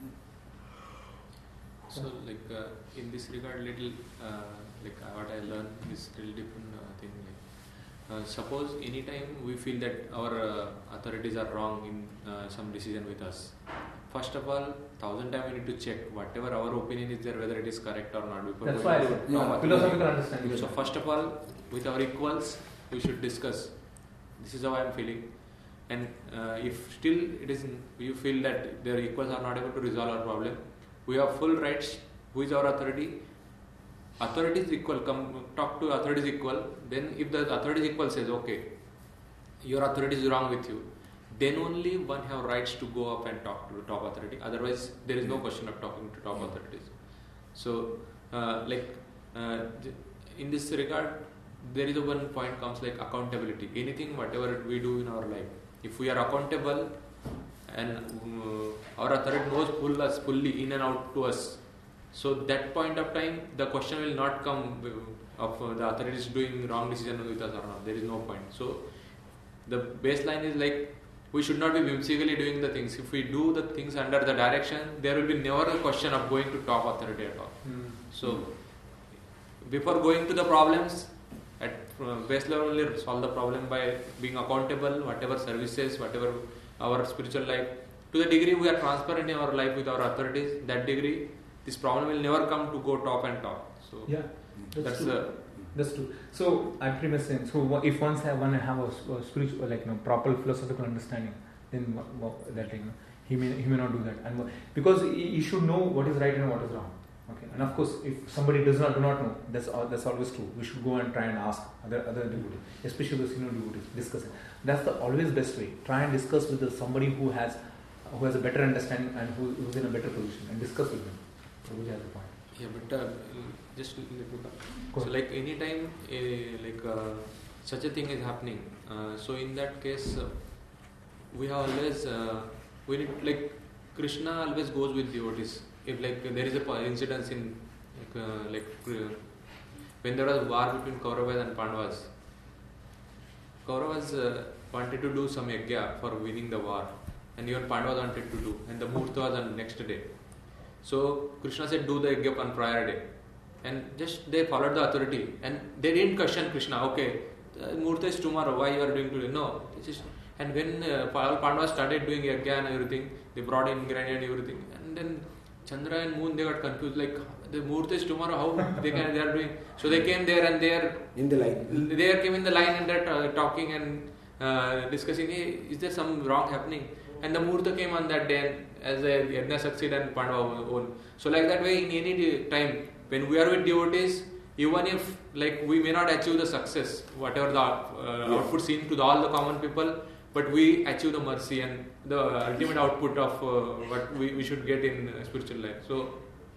So, like uh, in this regard, little uh, like uh, what I learned is little different uh, thing. Like, uh, suppose anytime we feel that our uh, authorities are wrong in uh, some decision with us, first of all, thousand times we need to check whatever our opinion is there, whether it is correct or not. Before That's why I said, yeah, philosophical understanding. So first of all, with our equals, we should discuss. This is how I am feeling. And uh, if still it is, you feel that their equals are not able to resolve our problem, we have full rights. Who is our authority? Authority is equal. Come talk to authority is equal. Then if the authority is equal says, okay, your authority is wrong with you, then only one have rights to go up and talk to the top authority. Otherwise, there is no question of talking to top authorities. So, uh, like uh, in this regard, there is a one point comes like accountability. Anything, whatever we do in our life, if we are accountable and uh, our authority knows pull us fully in and out to us, so that point of time the question will not come of uh, the authorities doing wrong decision with us or not. There is no point. So the baseline is like we should not be whimsically doing the things. If we do the things under the direction, there will be never a question of going to top authority at all. Mm. So before going to the problems, at uh, base level only solve the problem by being accountable, whatever services, whatever our spiritual life. To the degree we are transparent in our life with our authorities, that degree this problem will never come to go top and top. So yeah, that's, that's true. the That's true. So I'm pretty much saying, so if once have one have a, a spiritual, like you know, proper philosophical understanding, then that you know, he may he may not do that, and because he should know what is right and what is wrong. Okay, and of course, if somebody does not do not know, that's that's always true. We should go and try and ask other other devotees, especially the senior devotees, discuss it. That's the always best way. Try and discuss with the, somebody who has who has a better understanding and who who is in a better position, and discuss with them. So which has the point. Yeah, but uh, just let me so like anytime uh, like uh, such a thing is happening, uh, so in that case uh, we have always uh, we need, like Krishna always goes with devotees. If like uh, there is a incident in like, uh, like uh, when there was war between Kauravas and Pandavas, Kauravas uh, wanted to do some yajna for winning the war, and even Pandavas wanted to do, and the Muhurta was on the next day. So Krishna said, do the yajna on prior day, and just they followed the authority, and they didn't question Krishna. Okay, the Muhurta is tomorrow. Why you are doing today? No, it's just. And when uh, all Pandavas started doing yajna and everything, they brought in ingredient and everything, and then Chandra and Moon, they got confused. Like the Muhurta is tomorrow. How they can they are doing? So they came there and they are in the line. They came in the line and they're uh, talking and uh, discussing. Hey, is there some wrong happening? And the Muhurta came on that day, and as a yajna succeed and Pandava won. So like that way, in any time when we are with devotees, even if like we may not achieve the success, whatever the uh, yeah. output seen to the, all the common people, but we achieve the mercy and the ultimate output of uh, what we, we should get in uh, spiritual life. So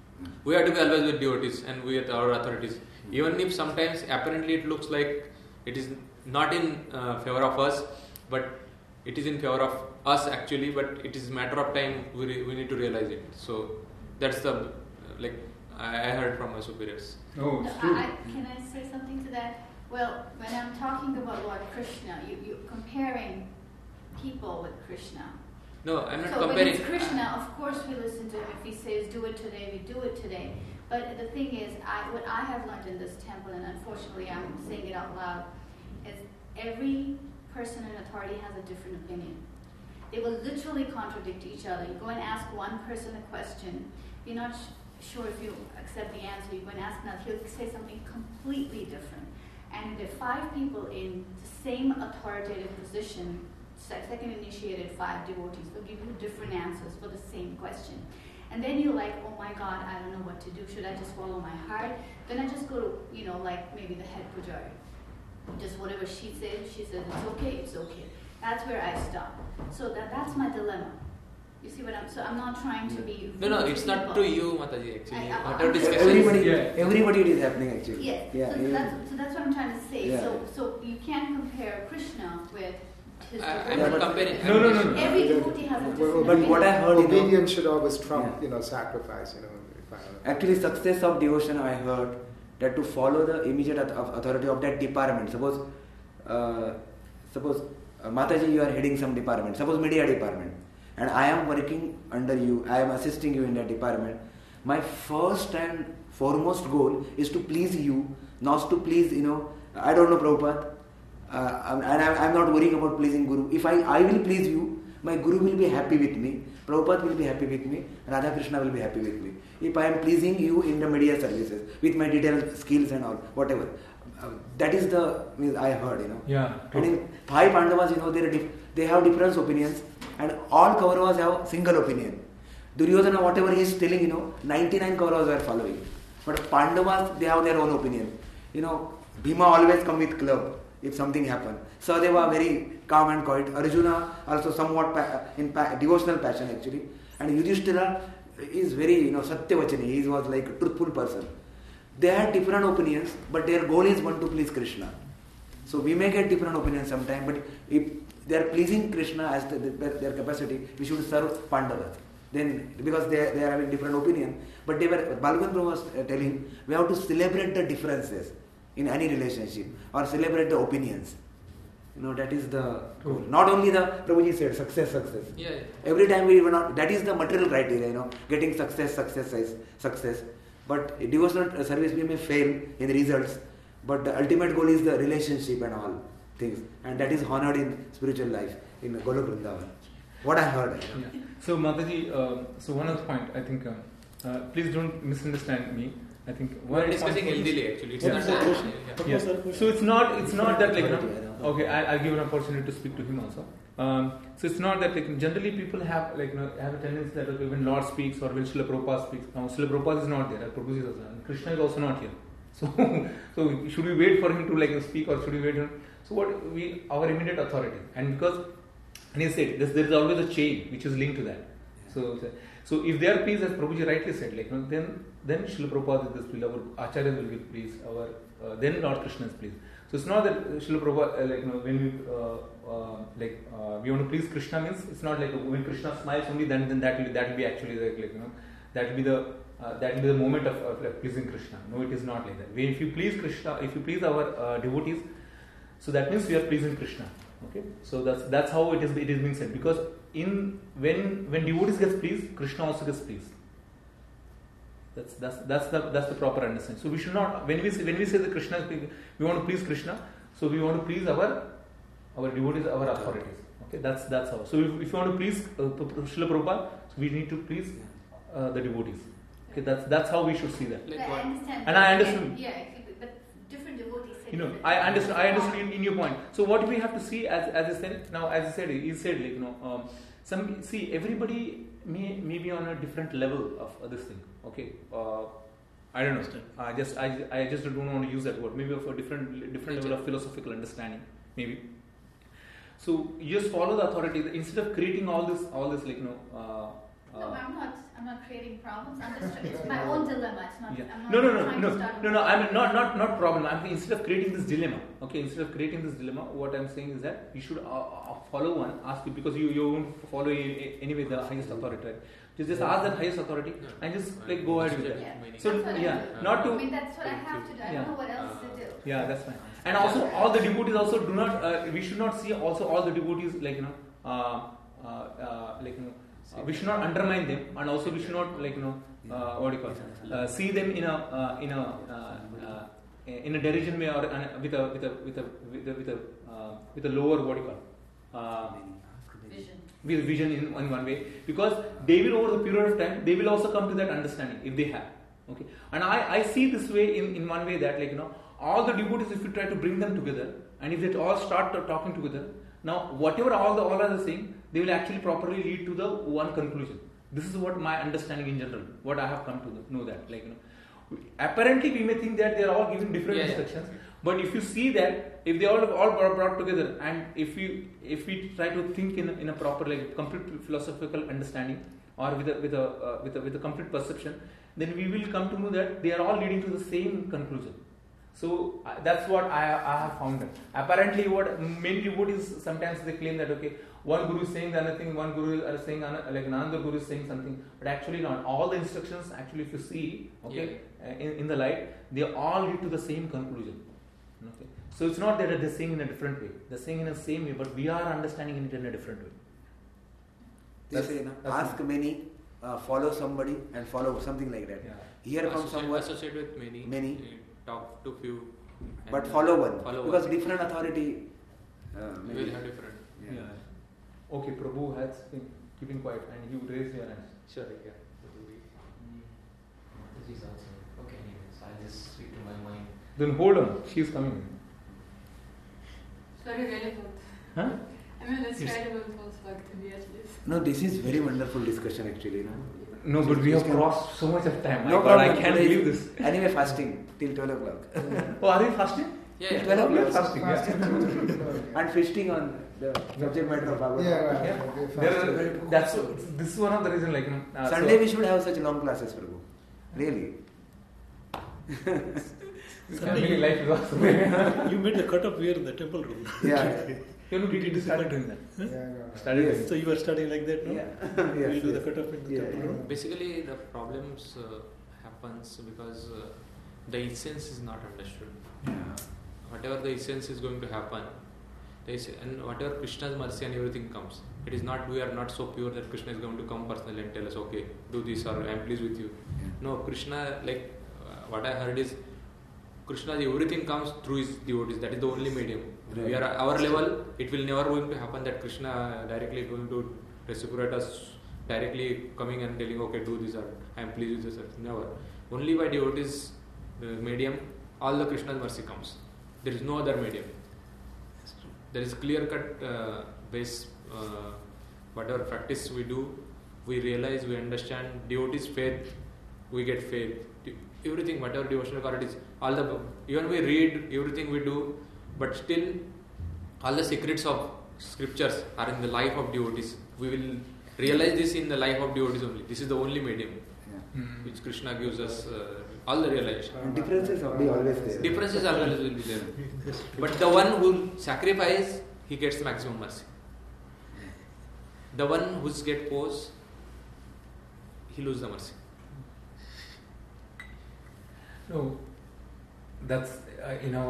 we have to be always with devotees and we with our authorities. Even if sometimes apparently it looks like it is not in uh, favor of us, but it is in favor of us actually, but it is a matter of time we, re- we need to realize it. So that's the, uh, like I I heard from my superiors. Oh, No, it's true. I, can I say something to that? Well, when I'm talking about Lord Krishna, you, you're comparing people with Krishna. No, I'm not so when comparing. it's Krishna, of course we listen to him. If he says do it today, we do it today. But the thing is, I, what I have learned in this temple, and unfortunately I'm saying it out loud, is every person in authority has a different opinion. They will literally contradict each other. You go and ask one person a question, you're not sh- sure if you accept the answer, you go and ask another, he'll say something completely different. And if there are five people in the same authoritative position, second initiated five devotees, will give you different answers for the same question. And then you're like, oh my God, I don't know what to do. Should I just follow my heart? Then I just go to, you know, like maybe the head pujari. Just whatever she says, she says, it's okay, it's okay. That's where I stop. So that that's my dilemma. You see what I'm, so I'm not trying to be... No, no, rude it's people. not to you, Mataji, actually. I- I- Whatever I'm- discussion. Everybody, Yeah. everybody it is happening actually. Yes, Yeah. so, yeah. that's, so that's what I'm trying to say. Yeah. So so you can't compare Krishna with his I, I'm devotee. Yeah, not but- comparing. No, no, I'm no, just- no. Every devotee has a Well, different But what I opinion. heard, you know, Obedience should always trump, Yeah. you know, sacrifice. You know, if I, actually success of devotion, I heard that to follow the immediate auth- of authority of that department. Suppose, uh, suppose uh, Mataji, you are heading some department. Suppose media department, and I am working under you. I am assisting you in that department. My first and foremost goal is to please you, not to please, you know, I don't know Prabhupada, uh, and I'm, I'm not worrying about pleasing Guru. If I, I will please you, my Guru will be happy with me, Prabhupada will be happy with me, Radha Krishna will be happy with me. If I am pleasing you in the media services, with my detailed skills and all, whatever. Uh, that is the, means I heard, you know. Yeah. And in five Pandavas, you know, they, are dif- they have different opinions, and all Kauravas have single opinion. Duryodhana, whatever he is telling, you know, ninety-nine Kauravas were following. But Pandavas, they have their own opinion. You know, Bhima always come with club if something happen. Sahadeva very calm and quiet. Arjuna also somewhat pa- in pa- devotional passion actually. And Yudhishthira is very, you know, Satyavachani. He was like a truthful person. They had different opinions, but their goal is one to please Krishna. So we may get different opinions sometime, but if they are pleasing Krishna as the, the, their capacity, we should serve Pandavas. Then, because they, they are having different opinion, but they were, Balgandhra was uh, telling, we have to celebrate the differences in any relationship, or celebrate the opinions. You know, that is the goal. Not only the, Prabhuji said, success, success. Yeah, yeah. Every time we were not, that is the material criteria, you know, getting success, success, size, success. But devotional service we may fail in the results, but the ultimate goal is the relationship and all things, and that is honored in spiritual life in Golok Vrindavan. What I heard. You know. Yeah. So Mataji, uh, so one other point, I think, uh, uh, please don't misunderstand me. I think We are one discussing point is- healthily actually. It's What not is the that. question? Yeah. Yes. So it's not it's not that like, you Authority, I know, know. okay, I, I'll give an opportunity to speak to him also. Um, so it's not that like generally people have like, you know, have a tendency that okay, when Lord speaks or when Srila Prabhupada speaks, now Srila Prabhupada is not there, Prabhuji is also not, and Krishna is also not here. So so should we wait for him to like speak or should we wait? So what we our immediate authority, and because and he said there is always a chain which is linked to that. So so if they are pleased, as Prabhuji rightly said, like, you know, then then Srila Prabhupada is pleased, our Acharyas will be pleased, our uh, then Lord Krishna is pleased. So it's not that Srila Prabhupada, uh, like, you know, when we uh, uh, like uh, we want to please Krishna means it's not like when Krishna smiles only, then then that will that will be actually like, like you know that will be the uh, that will be the moment of, of like pleasing Krishna. No, it is not like that. When if you please Krishna, if you please our uh, devotees, so that means we are pleasing Krishna. Okay, so that's that's how it is it is being said, because in when when devotees gets pleased, Krishna also gets pleased. That's that's that's the that's the proper understanding. So we should not, when we say, when we say that Krishna is pleased, we want to please Krishna, so we want to please our our devotees, our authorities. Okay, that's that's how. So if, if you want to please uh, Srila Prabhupada, so we need to please uh, the devotees. Okay, that's that's how we should see that. Like But I what? understand. And I understand. Yeah, but different devotees say You know, different I things. understand. I understood in, in your point. So what we have to see, as as I said now, as I said, he said like you know, um, some see everybody may may be on a different level of uh, this thing. Okay, uh, I don't know. I just I I just don't want to use that word. Maybe of a different different level of philosophical understanding. Maybe. So you just follow the authority instead of creating all this all this like you know. Uh, No, uh, I'm not. I'm not creating problems. I'm just. It's my own dilemma. It's not. Yeah. I'm not No, no, no, trying no, to start no, a no. I mean, problem. not, not, not problem. I'm saying instead of creating this dilemma, okay. Instead of creating this dilemma, what I'm saying is that you should uh, uh, follow one. Ask it, because you you won't follow a- a- anyway the highest authority. Right? Just just ask that highest authority and just like go ahead with it. Yeah. So That's what I yeah, do. not I to mean, that's what I have to do. I Yeah. don't know what else to do. yeah, that's fine. And also all the devotees also do not. Uh, we should not see also all the devotees like you know uh, uh, uh, like you know. Uh, we should not undermine them, and also we should not like you know uh, what do you call it? Uh, see them in a uh, in a uh, uh, in a derision way, or uh, with a with a with a with a with a, uh, with a lower what do you call it? Uh, Vision. with vision in, in one way, because they will over the period of time they will also come to that understanding if they have. Okay, and I, I see this way in, in one way that like you know all the devotees, if you try to bring them together and if they all start to talking together, now whatever all the all are saying, they will actually properly lead to the one conclusion. This is what my understanding in general, what I have come to know that like you know apparently we may think that they are all giving different Yeah, yeah. instructions, but if you see that if they all all brought brought together, and if we if we try to think in a, in a proper like complete philosophical understanding, or with a with a uh, with a with a complete perception, then we will come to know that they are all leading to the same conclusion. So uh, that's what I, I have found. That. Apparently, what many devotees sometimes they claim that okay, one guru is saying another thing, one guru is saying another, like another guru is saying something, but actually not. All the instructions, actually, if you see, okay, uh, in, in the light, they all lead to the same conclusion. Okay, so it's not that they're saying in a different way; they're saying in the same way, but we are understanding it in a different way. They say, no, ask many, uh, follow somebody, and follow something like that. Yeah. Hear from Associate, someone, associate with many. Many. uh, Talk to few. and but follow one, follow because one. different authority. Uh, We maybe. will have different. Yeah. Yeah. Okay, Prabhu has been keeping quiet, and you raised your hands. Sure, yeah. This is also okay. Anyways, I'll just speak to my mind. Then hold on, she's coming. It's very relevant. Huh? I mean, it's Yes. relevant also, like, to be at least. No, this is very wonderful discussion actually. No, No, but we have Just- crossed so much of time. no My God, I problem. can't Today believe is- this. Anyway, fasting till twelve o'clock. Oh, are we fasting? Yeah, Till yeah. twelve We are o'clock. fasting, yeah. And feasting on the subject matter of Bhagavad. Yeah, Yeah. okay, There fasting. are, that's this is one of the reasons. Like, you know, uh, Sunday so- we should have such long classes, Prabhu. Really. Family life is also. You made the cut-off where the temple room. Yeah. You know, we did started doing that. Yeah, yeah. Started Yes. doing So you were studying like that, no? Yeah. We'll Yes, do the yes. cut-off in the Yeah, temple yeah. room. Basically, the problems uh, happens because uh, the essence is not understood. Yeah. Whatever the essence is going to happen, the es- and whatever Krishna's mercy and everything comes, it is not, we are not so pure that Krishna is going to come personally and tell us, okay, do this or I am pleased with you. Yeah. No, Krishna, like uh, what I heard is, Krishna, everything comes through his devotees. That is the only medium. Right. We are at our level. It will never going to happen that Krishna directly is going to reciprocate us, directly coming and telling, okay, do this or I am pleased with this. Never. Only by devotees uh, medium, all the Krishna's mercy comes. There is no other medium. There is clear cut uh, base. Uh, whatever practice we do, we realize, we understand. Devotees' faith, we get faith. Everything, whatever devotional qualities, all the even we read everything we do, but still, all the secrets of scriptures are in the life of devotees. We will realize this in the life of devotees only. This is the only medium Yeah. which Krishna gives us uh, all the realization. And differences will be always there. Differences always will be there. But the one who sacrifices, he gets maximum mercy. The one who's get pose, he loses the mercy. No, that's uh, in our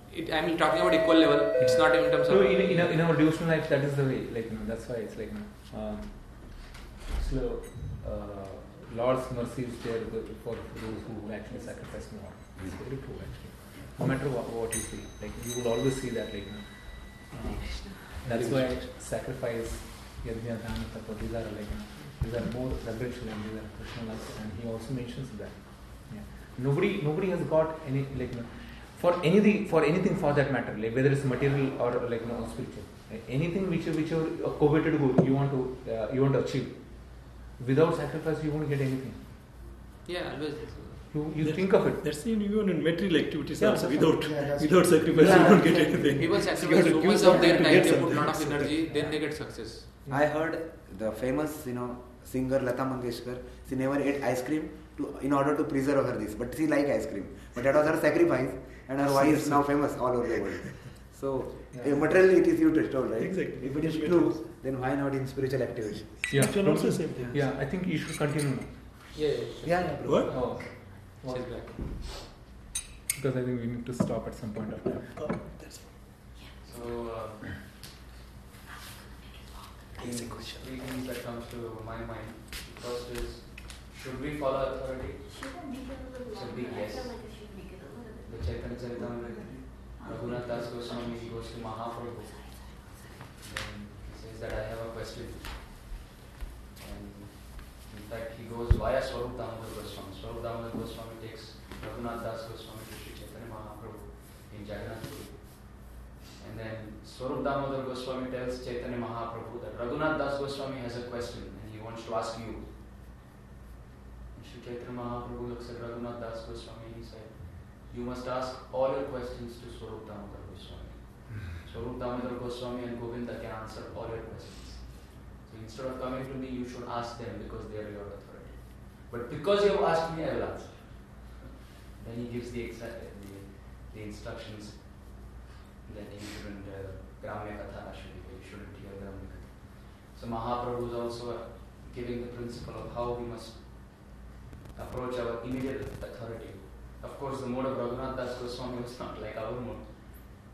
it, I'm talking about equal level. It's not in terms So of. in, in, our, in our devotional life, that is the way. Like you know, that's why it's like you know, um, so uh, Lord's mercy is there for those who actually sacrifice more. It's very true actually. No matter what, what you see, like you will always see that like you know, uh, that's why sacrifice, yajna, dana, tapa, these are like you know, these are more reverential and these are Krishna likes, and he also mentions that. Yeah. Nobody nobody has got any like you know, for anything for anything for that matter, like whether it's material or like you know, spiritual, like anything which which a coveted goal you want to uh, you want to achieve, without sacrifice you won't get anything. Yeah, always. You you That- think of it. That's in even in material activities Yeah, also. that's Without right. Yeah, that's without sacrifice, Yeah. you don't get anything. People You sacrifice have to so give much of something their to time, get they put something. lot of energy, then they get success. I heard the famous, you know, singer Lata Mangeshkar. She never ate ice cream to in order to preserve her this, but she liked ice cream. But that was her sacrifice, and her voice is now famous all over the world. So Yeah. uh, materially it is useful, right? Exactly. If it is true, then why not in spiritual activity? Yeah. Spiritual also same thing. Yeah, I think you should continue now. Yeah, yeah. Yeah, yeah, bro. What? Oh, what? She's back. Because I think we need to stop at some point of time. Oh, that's So, uh, three three things that comes to my mind. First is, should we follow authority? Should make it a little It's a longer. big I yes. feel like I should make it a little bit. The Chaitanya Charitamrita, Raghunath Das Goswami, he goes to Mahaprabhu. Then he says that I have a question. And in fact, he goes via Swarup Damodar Goswami. Swarup Damodar Goswami takes Raghunath Das Goswami to Sri Chaitanya Mahaprabhu in Jagannath Puri. And then Swarup Damodar Goswami tells Chaitanya Mahaprabhu that Raghunath Das Goswami has a question and he wants to ask you. And Sri Chaitanya Mahaprabhu looks at Raghunath Das Goswami and he said, you must ask all your questions to Swarup Damodar Goswami. Swarup Damodar Goswami and Govinda can answer all your questions. So instead of coming to me, you should ask them because they are your authority. But because you have asked me, I will answer. Then he gives the, exa- the, the instructions that you shouldn't, uh, Gramya Katha Ashwini, you shouldn't hear Gramya Katha. So Mahaprabhu is also uh, giving the principle of how we must approach our immediate authority. Of course, the mode of Raghunath Das Goswami was not like our mode.